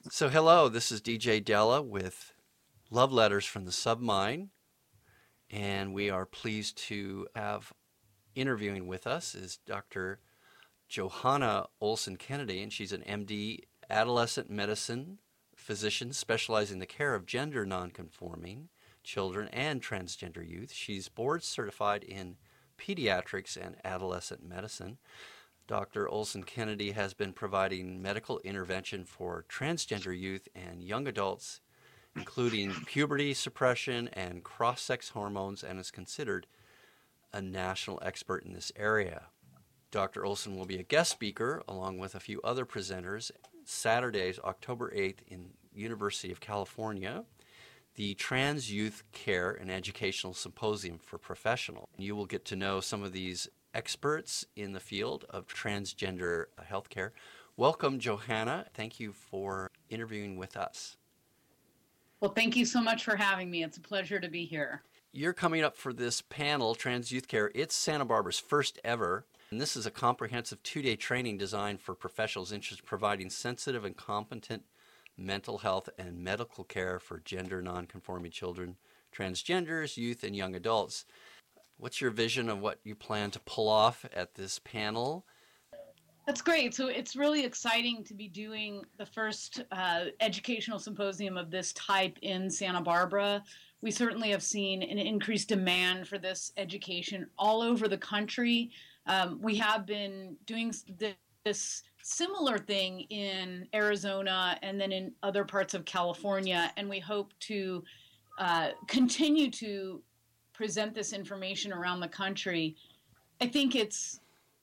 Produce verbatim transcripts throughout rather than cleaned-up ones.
So, hello, this is D J Della with Love Letters from the Submine, and we are pleased to have interviewing with us is Doctor Johanna Olson Kennedy, and she's an M D adolescent medicine physician specializing in the care of gender nonconforming children and transgender youth. She's board certified in pediatrics and adolescent medicine. Doctor Olson Kennedy has been providing medical intervention for transgender youth and young adults, including puberty suppression and cross-sex hormones, and is considered a national expert in this area. Doctor Olson will be a guest speaker along with a few other presenters Saturdays, October eighth in University of California, the Trans Youth Care and Educational Symposium for Professionals. You will get to know some of these experts in the field of transgender healthcare. Welcome, Johanna. Thank you for interviewing with us. Well, thank you so much for having me. It's a pleasure to be here. You're coming up for this panel, Trans Youth Care. It's Santa Barbara's first ever, and this is a comprehensive two-day training designed for professionals interested in providing sensitive and competent mental health and medical care for gender nonconforming children, transgenders, youth, and young adults. What's your vision of what you plan to pull off at this panel? That's great. So it's really exciting to be doing the first uh, educational symposium of this type in Santa Barbara. We certainly have seen an increased demand for this education all over the country. Um, we have been doing this, this similar thing in Arizona and then in other parts of California, and we hope to uh, continue to present this information around the country. I think it's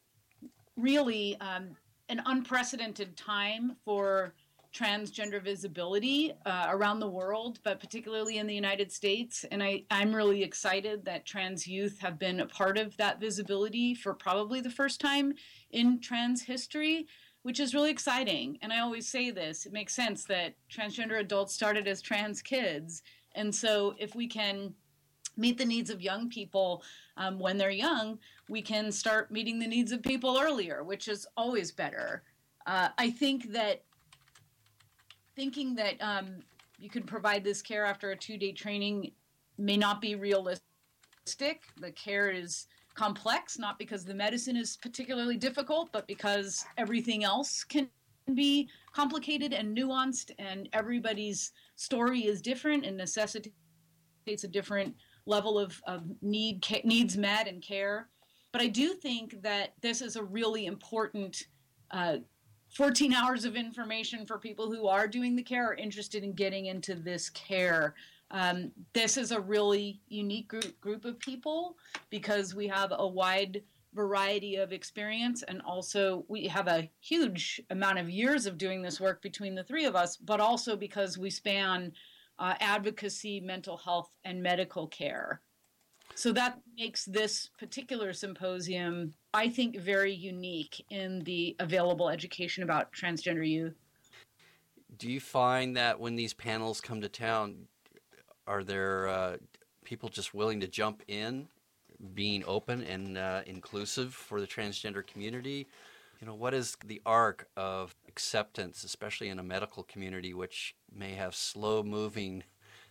really um, an unprecedented time for transgender visibility uh, around the world, but particularly in the United States. And I, I'm really excited that trans youth have been a part of that visibility for probably the first time in trans history, which is really exciting. And I always say this, it makes sense that transgender adults started as trans kids. And so if we can meet the needs of young people um, when they're young, we can start meeting the needs of people earlier, which is always better. Uh, I think that thinking that um, you could provide this care after a two-day training may not be realistic. The care is complex, not because the medicine is particularly difficult, but because everything else can be complicated and nuanced, and everybody's story is different and necessitates a different level of, of need ca- needs met and care. But I do think that this is a really important uh, fourteen hours of information for people who are doing the care or interested in getting into this care. Um, this is a really unique group, group of people because we have a wide variety of experience, and also we have a huge amount of years of doing this work between the three of us, but also because we span Uh, advocacy, mental health, and medical care. So that makes this particular symposium, I think, very unique in the available education about transgender youth. Do you find that when these panels come to town, are there uh, people just willing to jump in, being open and uh, inclusive for the transgender community? You know, what is the arc of acceptance, especially in a medical community, which may have slow-moving,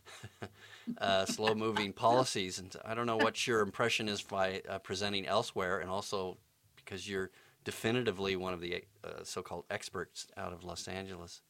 uh, slow-moving policies? And I don't know what your impression is by uh, presenting elsewhere, and also because you're definitively one of the uh, so-called experts out of Los Angeles.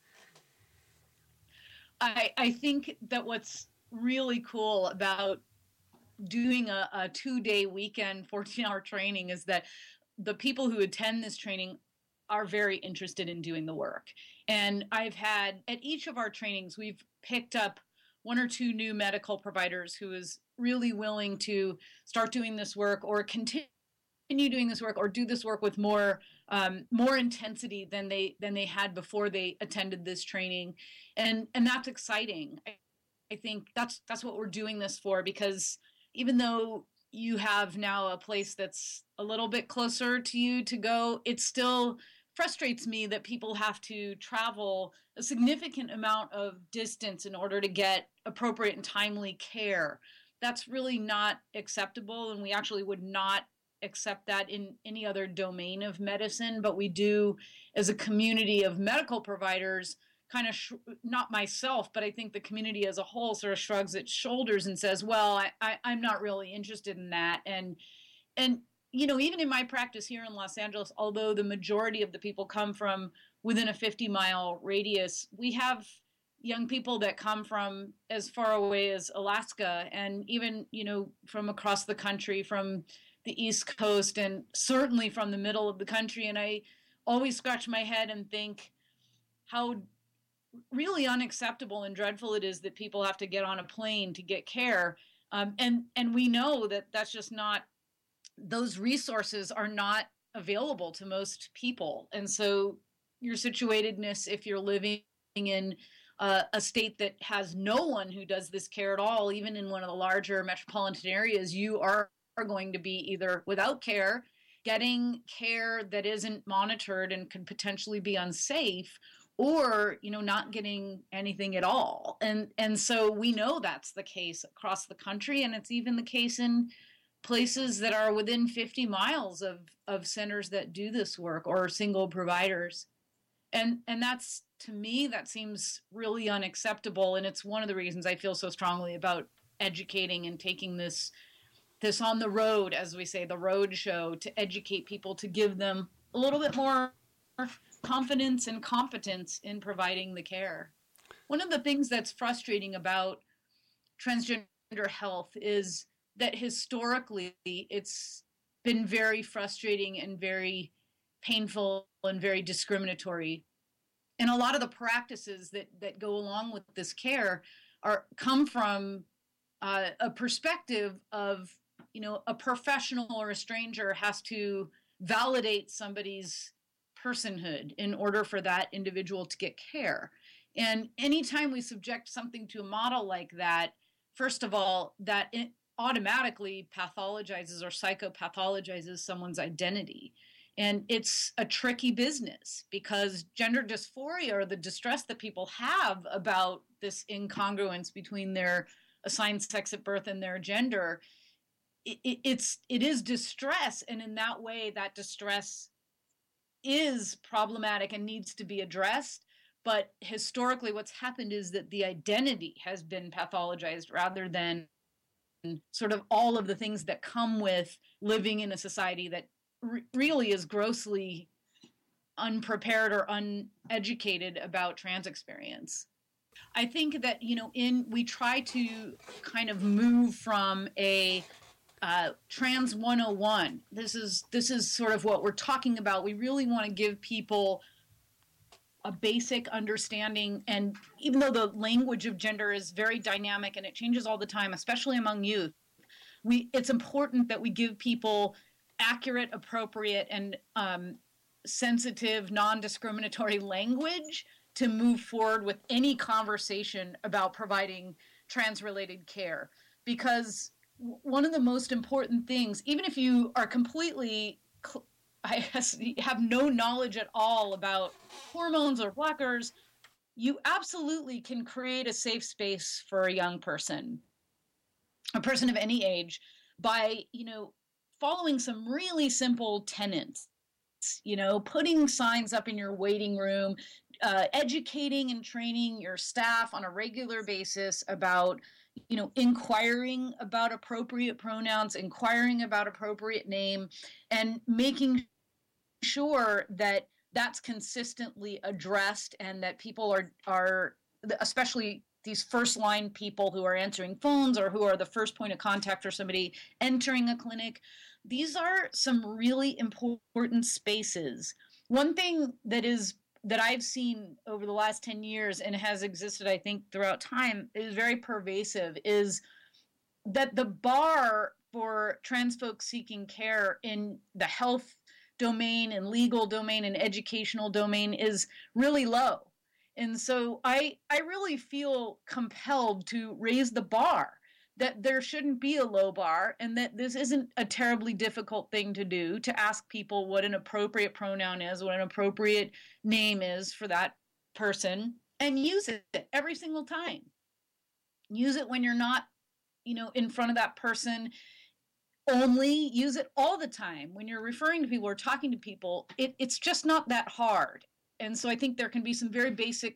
I, I think that what's really cool about doing a, a two-day weekend, fourteen-hour training is that the people who attend this training are very interested in doing the work. And I've had, at each of our trainings, we've picked up one or two new medical providers who is really willing to start doing this work or continue doing this work or do this work with more um, more intensity than they than they had before they attended this training. And and that's exciting. I, I think that's that's what we're doing this for, because even though you have now a place that's a little bit closer to you to go, it still frustrates me that people have to travel a significant amount of distance in order to get appropriate and timely care. That's really not acceptable, and we actually would not accept that in any other domain of medicine, but we do as a community of medical providers kind of, sh- not myself, but I think the community as a whole sort of shrugs its shoulders and says, well, I, I, I'm not really interested in that. And, and, you know, even in my practice here in Los Angeles, although the majority of the people come from within a fifty mile radius, we have young people that come from as far away as Alaska, and even, you know, from across the country, from the East Coast, and certainly from the middle of the country. And I always scratch my head and think how really unacceptable and dreadful it is that people have to get on a plane to get care. Um, and, and we know that that's just not, those resources are not available to most people. And so your situatedness, if you're living in uh, a state that has no one who does this care at all, even in one of the larger metropolitan areas, you are, are going to be either without care, getting care that isn't monitored and could potentially be unsafe, or, you know, not getting anything at all. And, and so we know that's the case across the country, and it's even the case in places that are within fifty miles of, of centers that do this work, or single providers. And, and that's, to me, that seems really unacceptable. And it's one of the reasons I feel so strongly about educating and taking this, this on the road, as we say, the road show, to educate people, to give them a little bit more confidence and competence in providing the care. One of the things that's frustrating about transgender health is that historically it's been very frustrating and very painful and very discriminatory. And a lot of the practices that, that go along with this care are come from uh, a perspective of, you know, a professional or a stranger has to validate somebody's personhood in order for that individual to get care. And anytime we subject something to a model like that, first of all, that it automatically pathologizes or psychopathologizes someone's identity. And it's a tricky business, because gender dysphoria, or the distress that people have about this incongruence between their assigned sex at birth and their gender, it, it, it's, it is distress. And in that way, that distress is problematic and needs to be addressed. But historically, what's happened is that the identity has been pathologized rather than sort of all of the things that come with living in a society that re- really is grossly unprepared or uneducated about trans experience. I think that, you know, in we try to kind of move from a uh, trans one oh one. This is this is sort of what we're talking about. We really want to give people a basic understanding, and even though the language of gender is very dynamic and it changes all the time, especially among youth, we it's important that we give people accurate, appropriate, and um, sensitive, non-discriminatory language to move forward with any conversation about providing trans-related care. Because one of the most important things, even if you are completely cl- I guess have no knowledge at all about hormones or blockers, you absolutely can create a safe space for a young person, a person of any age, by, you know, following some really simple tenets, you know, putting signs up in your waiting room, uh, educating and training your staff on a regular basis about, you know, inquiring about appropriate pronouns, inquiring about appropriate name, and making sure that that's consistently addressed, and that people are, are especially these first line people who are answering phones or who are the first point of contact for somebody entering a clinic. These are some really important spaces. One thing that is that I've seen over the last ten years and has existed, I think, throughout time, is very pervasive, is that the bar for trans folks seeking care in the health domain and legal domain and educational domain is really low. And so I I really feel compelled to raise the bar, that there shouldn't be a low bar, and that this isn't a terribly difficult thing to do, to ask people what an appropriate pronoun is, what an appropriate name is for that person, and use it every single time. Use it when you're not, you know, in front of that person. Only use it all the time when you're referring to people or talking to people. It, it's just not that hard. And so I think there can be some very basic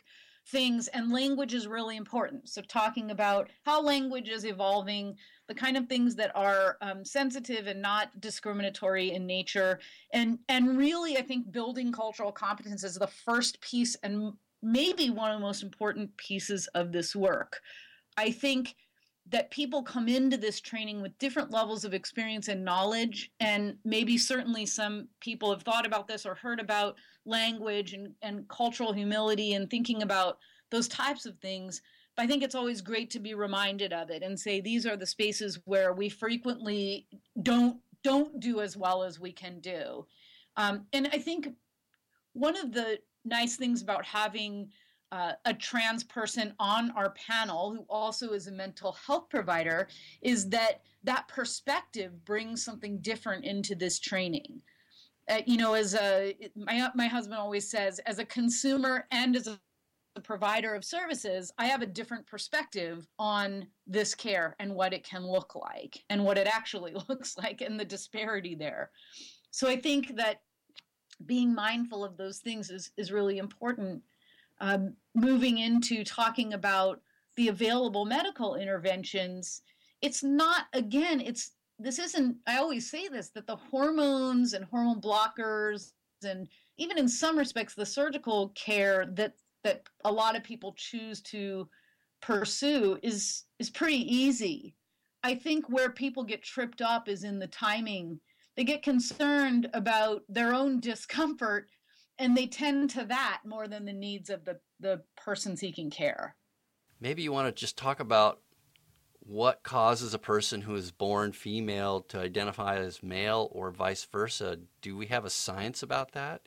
things, and language is really important. So talking about how language is evolving, the kind of things that are um, sensitive and not discriminatory in nature, and and really, I think building cultural competence is the first piece and maybe one of the most important pieces of this work. I think that people come into this training with different levels of experience and knowledge, and maybe certainly some people have thought about this or heard about language and, and cultural humility and thinking about those types of things. But I think it's always great to be reminded of it and say these are the spaces where we frequently don't don't do as well as we can do. Um, and I think one of the nice things about having uh, a trans person on our panel who also is a mental health provider is that that perspective brings something different into this training. Uh, you know, as a my my husband always says, as a consumer and as a provider of services, I have a different perspective on this care and what it can look like and what it actually looks like and the disparity there. So I think that being mindful of those things is, is really important. Um, moving into talking about the available medical interventions, it's not, again, it's, this isn't, I always say this, that the hormones and hormone blockers and even in some respects, the surgical care that, that a lot of people choose to pursue is, is pretty easy. I think where people get tripped up is in the timing. They get concerned about their own discomfort and they tend to that more than the needs of the, the person seeking care. Maybe you want to just talk about what causes a person who is born female to identify as male or vice versa. Do we have a science about that?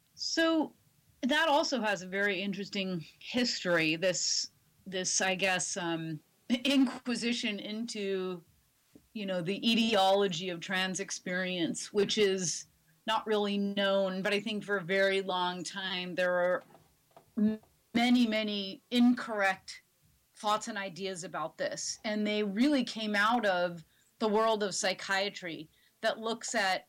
So that also has a very interesting history, this, this I guess, um, inquisition into, you know, the etiology of trans experience, which is not really known, but I think for a very long time there are many, many incorrect thoughts and ideas about this. And they really came out of the world of psychiatry that looks at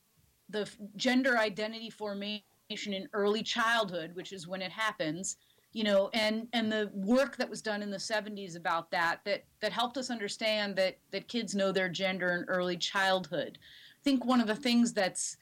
the gender identity formation in early childhood, which is when it happens, you know, and, and the work that was done in the seventies about that, that, that helped us understand that, that kids know their gender in early childhood. I think one of the things that's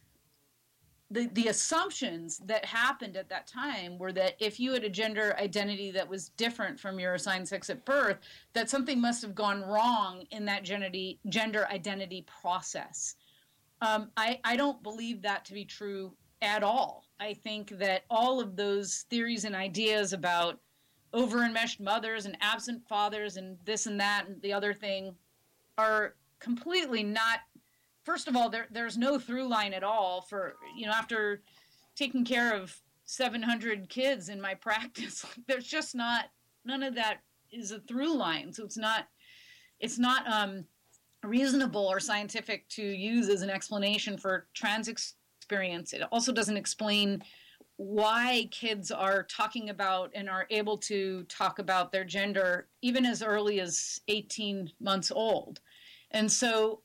The, the assumptions that happened at that time were that if you had a gender identity that was different from your assigned sex at birth, that something must have gone wrong in that gender, gender identity process. Um, I, I don't believe that to be true at all. I think that all of those theories and ideas about over-enmeshed mothers and absent fathers and this and that and the other thing are completely not. First of all, there, there's no through line at all for, you know, after taking care of seven hundred kids in my practice, there's just not, none of that is a through line. So it's not, it's not um, reasonable or scientific to use as an explanation for trans experience. It also doesn't explain why kids are talking about and are able to talk about their gender even as early as eighteen months old. And so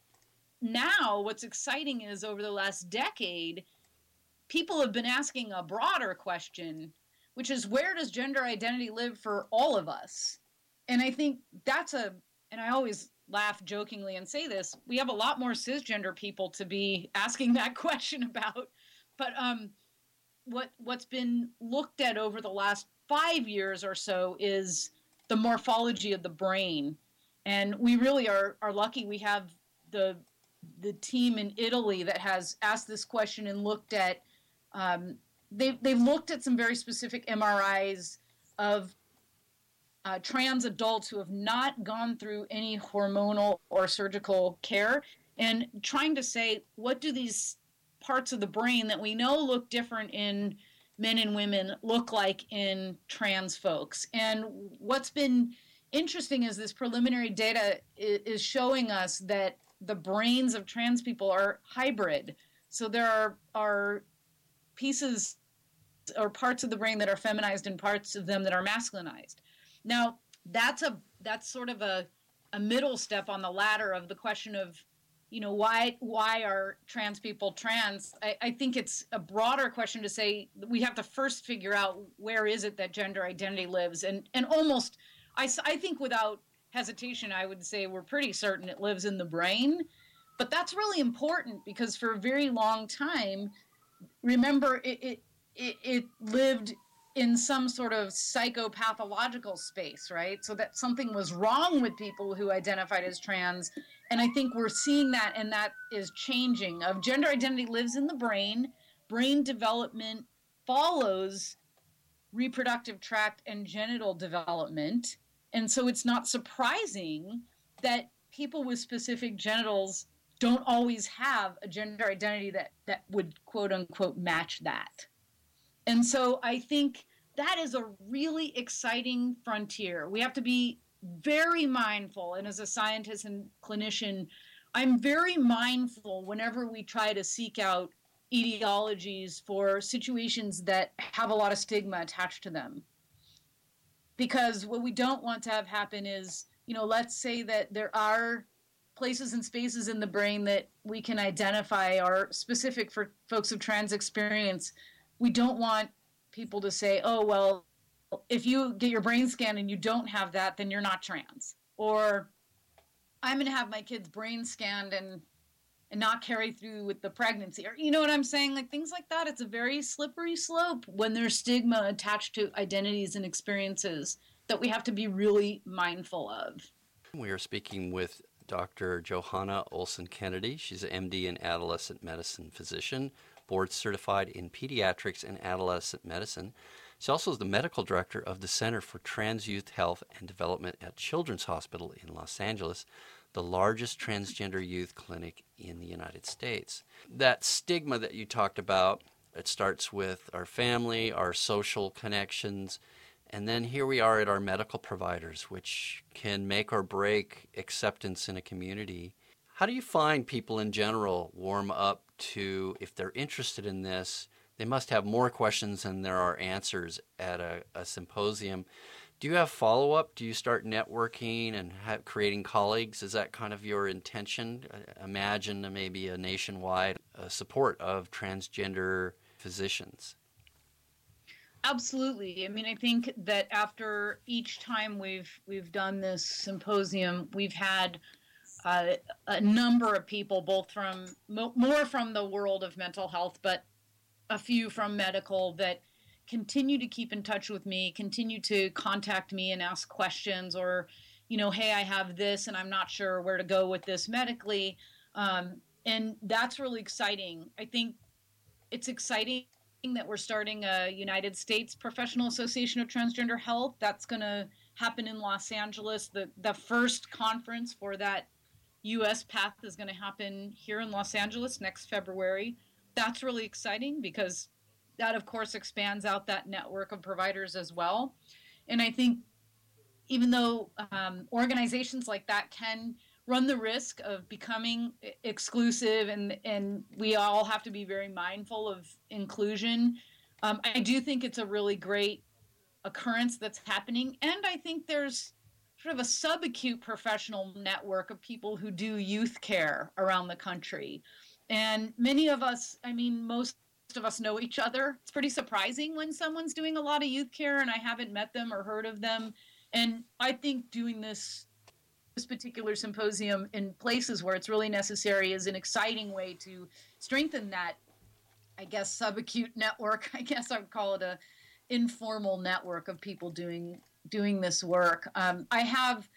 now what's exciting is over the last decade, people have been asking a broader question, which is where does gender identity live for all of us? And I think that's a, and I always laugh jokingly and say this, we have a lot more cisgender people to be asking that question about. But um, what, what's been looked at over the last five years or so is the morphology of the brain. And we really are, are lucky we have the the team in Italy that has asked this question and looked at, um, they, they've looked at some very specific M R Is of uh, trans adults who have not gone through any hormonal or surgical care and trying to say, what do these parts of the brain that we know look different in men and women look like in trans folks? And what's been interesting is this preliminary data is showing us that the brains of trans people are hybrid. So there are, are pieces or parts of the brain that are feminized and parts of them that are masculinized. Now, that's a that's sort of a, a middle step on the ladder of the question of, you know, why why are trans people trans? I, I think it's a broader question to say we have to first figure out where is it that gender identity lives. And, and almost, I, I think without hesitation, I would say we're pretty certain it lives in the brain. But that's really important because for a very long time, remember, it, it, it, it lived in some sort of psychopathological space, right? So that something was wrong with people who identified as trans. And I think we're seeing that, and that is changing. Of gender identity lives in the brain. Brain development follows reproductive tract and genital development. And so it's not surprising that people with specific genitals don't always have a gender identity that, that would quote unquote match that. And so I think that is a really exciting frontier. We have to be very mindful. And as a scientist and clinician, I'm very mindful whenever we try to seek out etiologies for situations that have a lot of stigma attached to them. Because what we don't want to have happen is, you know, let's say that there are places and spaces in the brain that we can identify are specific for folks of trans experience. We don't want people to say, oh, well, if you get your brain scan and you don't have that, then you're not trans. Or I'm going to have my kid's brain scanned and and not carry through with the pregnancy. Or, you know what I'm saying? Like things like that. It's a very slippery slope when there's stigma attached to identities and experiences that we have to be really mindful of. We are speaking with Doctor Johanna Olson Kennedy. She's an M D and adolescent medicine physician, board certified in pediatrics and adolescent medicine. She also is the medical director of the Center for Trans Youth Health and Development at Children's Hospital in Los Angeles, the largest transgender youth clinic in the United States. That stigma that you talked about, it starts with our family, our social connections, and then here we are at our medical providers, which can make or break acceptance in a community. How do you find people in general warm up to, if they're interested in this, they must have more questions than there are answers at a, a symposium. Do you have follow-up? Do you start networking and have, creating colleagues? Is that kind of your intention? Imagine maybe a nationwide uh, support of transgender physicians. Absolutely. I mean, I think that after each time we've we've done this symposium, we've had uh, a number of people, both from more from the world of mental health, but a few from medical, that continue to keep in touch with me, continue to contact me and ask questions, or, you know, hey, I have this and I'm not sure where to go with this medically. Um, and that's really exciting. I think it's exciting that we're starting a United States Professional Association of Transgender Health. That's going to happen in Los Angeles. The, the first conference for that U S path is going to happen here in Los Angeles next February. That's really exciting because that, of course, expands out that network of providers as well. And I think even though um, organizations like that can run the risk of becoming exclusive, and, and we all have to be very mindful of inclusion, um, I do think it's a really great occurrence that's happening. And I think there's sort of a subacute professional network of people who do youth care around the country. And many of us, I mean, most of us know each other. It's pretty surprising when someone's doing a lot of youth care and I haven't met them or heard of them. And I think doing this this particular symposium in places where it's really necessary is an exciting way to strengthen that, I guess, subacute network. I guess I would call it a informal network of people doing doing this work. Um, I have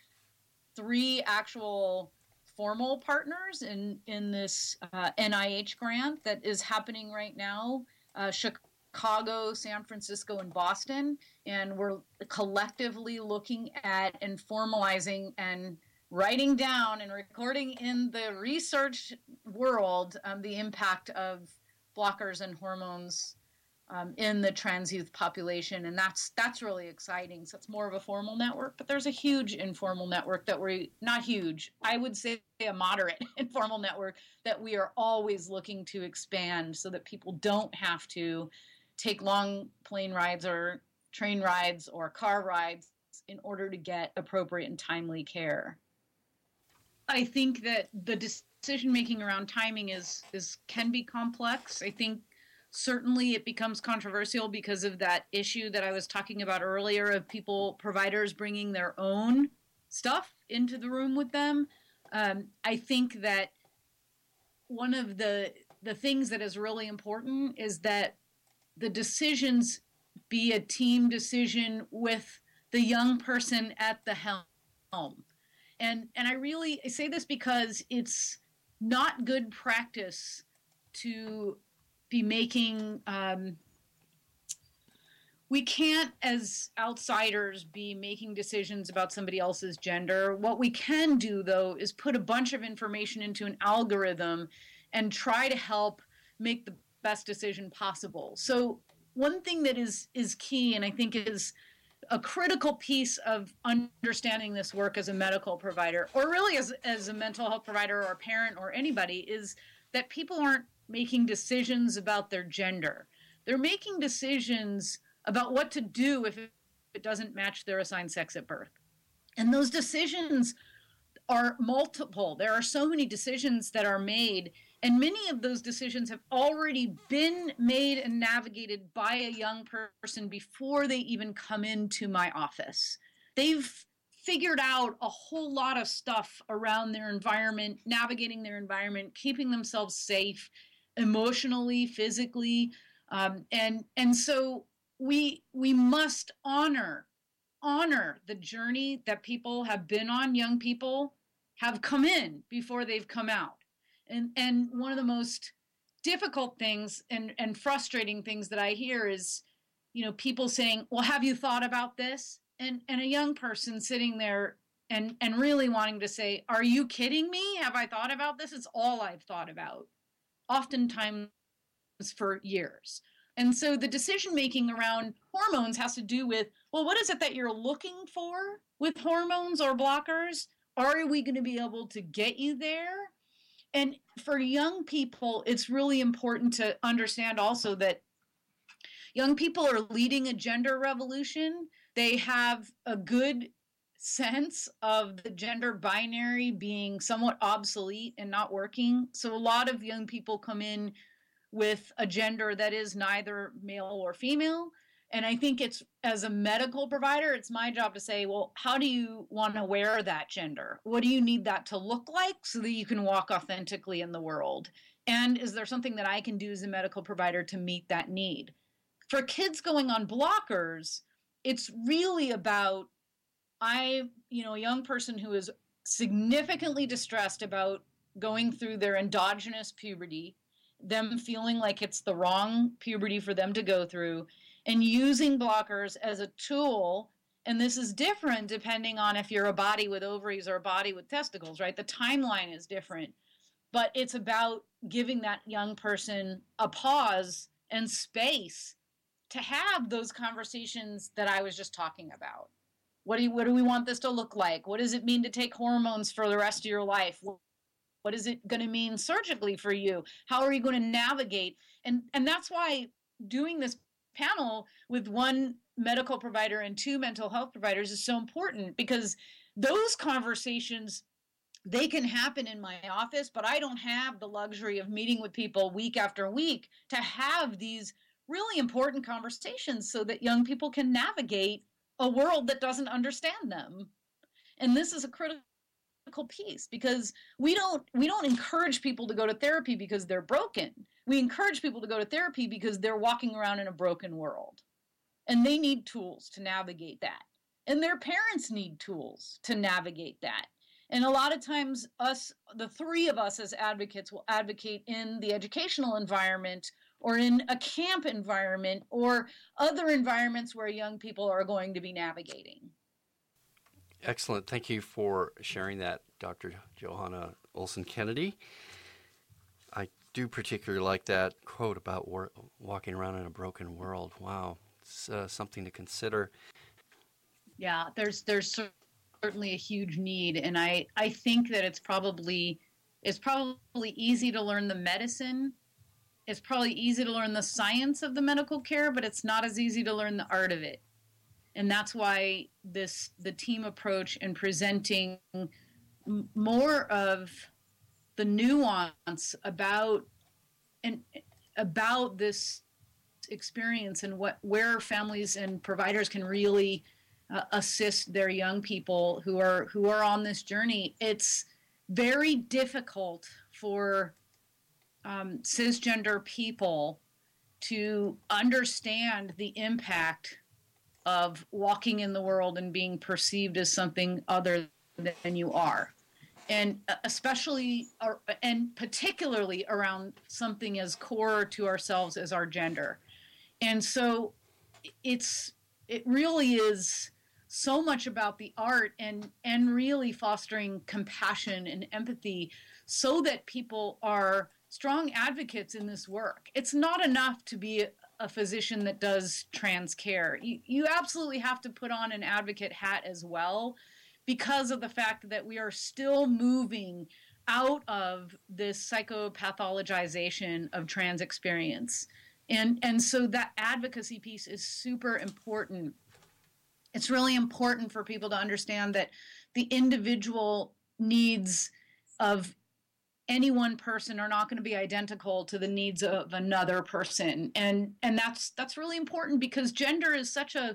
three actual formal partners in, in this uh, N I H grant that is happening right now, uh, Chicago, San Francisco, and Boston. And we're collectively looking at and formalizing and writing down and recording in the research world um, the impact of blockers and hormones um, in the trans youth population. And that's that's really exciting. So it's more of a formal network, but there's a huge informal network that we, not huge, I would say a moderate informal network that we are always looking to expand so that people don't have to take long plane rides or train rides or car rides in order to get appropriate and timely care. I think that the decision making around timing is is can be complex. I think certainly it becomes controversial because of that issue that I was talking about earlier of people, providers bringing their own stuff into the room with them. Um, I think that one of the the things that is really important is that the decisions be a team decision with the young person at the helm. And and I really I say this because it's not good practice to be making um, we can't, as outsiders, be making decisions about somebody else's gender. What we can do, though, is put a bunch of information into an algorithm and try to help make the best decision possible. So one thing that is is key, and I think is a critical piece of understanding this work as a medical provider, or really as, as a mental health provider or a parent or anybody, is that people aren't making decisions about their gender. They're making decisions about what to do if it doesn't match their assigned sex at birth. And those decisions are multiple. There are so many decisions that are made, and many of those decisions have already been made and navigated by a young person before they even come into my office. They've figured out a whole lot of stuff around their environment, navigating their environment, keeping themselves safe emotionally, physically, um, and and so we we must honor honor the journey that people have been on. Young people have come in before they've come out. And and one of the most difficult things and, and frustrating things that I hear is, you know, people saying, well, have you thought about this? And and a young person sitting there and, and really wanting to say, are you kidding me? Have I thought about this? It's all I've thought about, oftentimes for years. And so the decision making around hormones has to do with, well, what is it that you're looking for with hormones or blockers? Are we going to be able to get you there? And for young people, it's really important to understand also that young people are leading a gender revolution. They have a good sense of the gender binary being somewhat obsolete and not working. So a lot of young people come in with a gender that is neither male or female. And I think it's, as a medical provider, it's my job to say, well, how do you want to wear that gender? What do you need that to look like so that you can walk authentically in the world? And is there something that I can do as a medical provider to meet that need? For kids going on blockers, it's really about, I, you know, a young person who is significantly distressed about going through their endogenous puberty, them feeling like it's the wrong puberty for them to go through, and using blockers as a tool. And this is different depending on if you're a body with ovaries or a body with testicles, right? The timeline is different, but it's about giving that young person a pause and space to have those conversations that I was just talking about. What do you, what do we want this to look like? What does it mean to take hormones for the rest of your life? What is it going to mean surgically for you? How are you going to navigate? And and that's why doing this panel with one medical provider and two mental health providers is so important, because those conversations, they can happen in my office, but I don't have the luxury of meeting with people week after week to have these really important conversations so that young people can navigate a world that doesn't understand them. And this is a critical piece, because we don't we don't encourage people to go to therapy because they're broken. We encourage people to go to therapy because they're walking around in a broken world, and they need tools to navigate that, and their parents need tools to navigate that. And a lot of times us, the three of us as advocates, will advocate in the educational environment or in a camp environment or other environments where young people are going to be navigating. Excellent. Thank you for sharing that, Doctor Johanna Olson-Kennedy. I do particularly like that quote about war- walking around in a broken world. Wow, it's uh, something to consider. Yeah, there's there's certainly a huge need, and I, I think that it's probably it's probably easy to learn the medicine. It's probably easy to learn the science of the medical care, but it's not as easy to learn the art of it. And that's why this the team approach and presenting m- more of the nuance about and about this experience and what where families and providers can really uh, assist their young people who are who are on this journey. It's very difficult for um, cisgender people to understand the impact of walking in the world and being perceived as something other than you are. And especially, and particularly around something as core to ourselves as our gender. And so it's, it really is so much about the art and, and really fostering compassion and empathy so that people are strong advocates in this work. It's not enough to be a, a physician that does trans care. You, you absolutely have to put on an advocate hat as well, because of the fact that we are still moving out of this psychopathologization of trans experience. And, and so that advocacy piece is super important. It's really important for people to understand that the individual needs of any one person are not going to be identical to the needs of another person. And, and that's, that's really important because gender is such a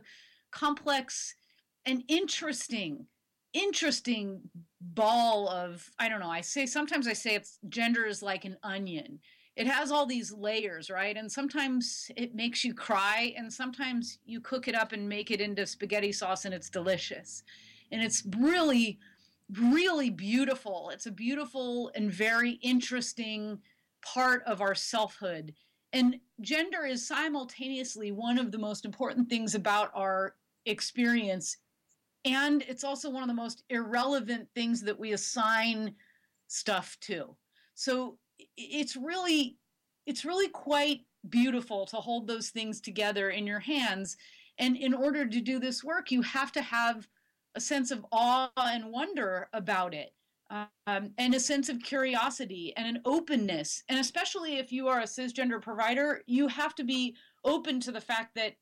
complex and interesting interesting ball of, I don't know, I say, sometimes I say it's gender is like an onion. It has all these layers, right? And sometimes it makes you cry, and sometimes you cook it up and make it into spaghetti sauce and it's delicious. And it's really, really beautiful. It's a beautiful and very interesting part of our selfhood. And gender is simultaneously one of the most important things about our experience. And it's also one of the most irrelevant things that we assign stuff to. So it's really, it's really quite beautiful to hold those things together in your hands. And in order to do this work, you have to have a sense of awe and wonder about it, um, and a sense of curiosity and an openness. And especially if you are a cisgender provider, you have to be open to the fact that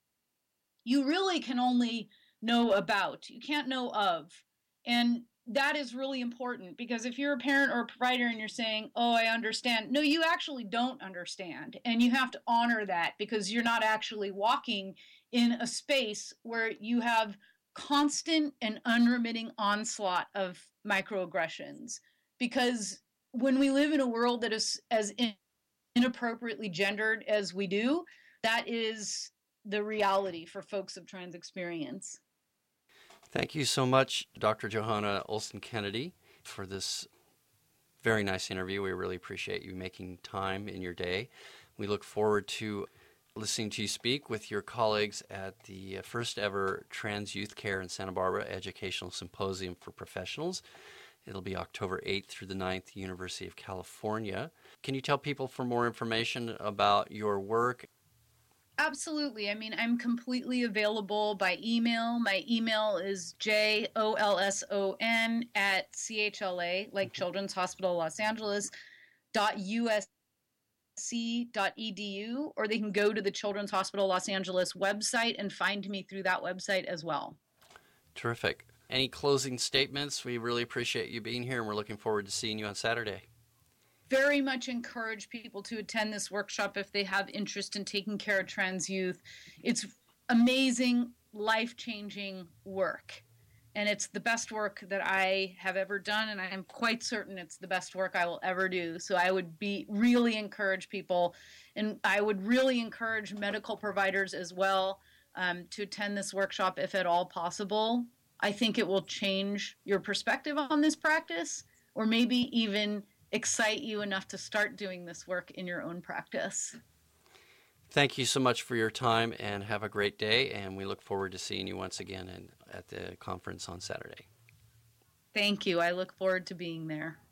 you really can only know about, you can't know of. And that is really important, because if you're a parent or a provider and you're saying, oh, I understand, no, you actually don't understand. And you have to honor that, because you're not actually walking in a space where you have constant and unremitting onslaught of microaggressions. Because when we live in a world that is as inappropriately gendered as we do, that is the reality for folks of trans experience. Thank you so much, Doctor Johanna Olson-Kennedy, for this very nice interview. We really appreciate you making time in your day. We look forward to listening to you speak with your colleagues at the first ever Trans Youth Care in Santa Barbara Educational Symposium for Professionals. It'll be October eighth through the ninth, University of California. Can you tell people for more information about your work? Absolutely. I mean, I'm completely available by email. My email is J O L S O N at C H L A, like Children's Hospital Los Angeles, dot U S C dot E D U, or they can go to the Children's Hospital Los Angeles website and find me through that website as well. Terrific. Any closing statements? We really appreciate you being here, and we're looking forward to seeing you on Saturday. Very much encourage people to attend this workshop if they have interest in taking care of trans youth. It's amazing, life-changing work. And it's the best work that I have ever done, and I am quite certain it's the best work I will ever do. So I would be really encourage people, and I would really encourage medical providers as well, um, to attend this workshop if at all possible. I think it will change your perspective on this practice, or maybe even excite you enough to start doing this work in your own practice. Thank you so much for your time, and have a great day, and we look forward to seeing you once again in, at the conference on Saturday. Thank you. I look forward to being there.